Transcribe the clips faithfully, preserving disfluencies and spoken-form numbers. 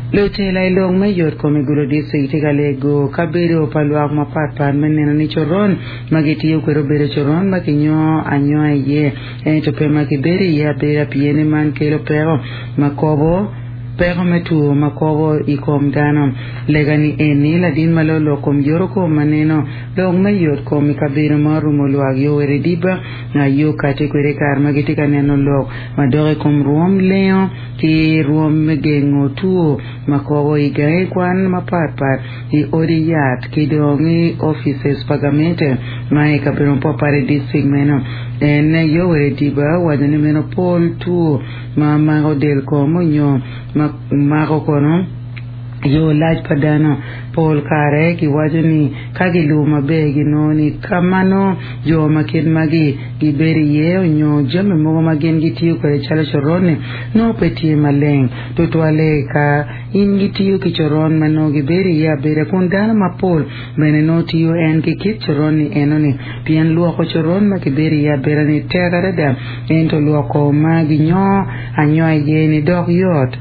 Lutela ilong mayor komigulo district galego kabero palwak mapat pan meneno ni choron magitiyo kwero bere choron makinyo anyo ye ento pe makiberi ya bera piene man kelo pero makobo pero metu makobo ikom dano legani eni ladin malolo kom yoro ko maneno long mayor kom kabero maru molwag yo werediba na yo kate kwere kar magitika neno lo madore kom ruom leo ki ruom gengo tuo makobo igae kwan mapat i oriyat kidongi offices pagamente mai kabero popare district meno ene yo werediba wadane meno pol tuo mama hodel komo nyo mako kono yo laj padano pol kare ki wajani kagi luma begi noni kamano jo makin magi giberi ye nyo jame mo magen gitiyo kare chala chorone no peti maleng tutwale ka ingitiyo ki choron mano giberi ya bere kundana mapol bene no tiyo en ki kit choroni enoni pien luo ko choron ma giberi ya bere ni tegare da ento luo ko magi nyo anyo ye ni dog yot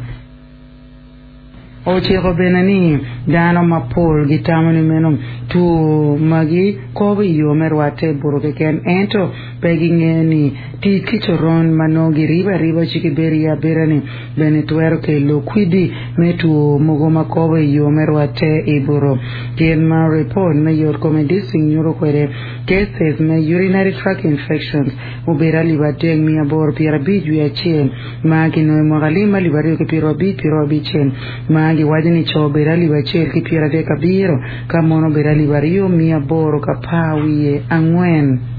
Oche ko benani dano mapol gitamani menom tu magi kobi yo merwate buru ken ento pegi ngeni ti kichoron mano giriba riba chiki beri ya berani bene tuero ke lo kwidi metu mogo makobi yo merwate iburu ken ma report me yor komedi signoro kwere cases me urinary tract infections ubera libate mi abor pira biju ya chen magi no magalima libari ke piro bi piro bi chen magi wajini cho berali bachel ki pira de kabiro kamono berali bario mia boro kapawie angwen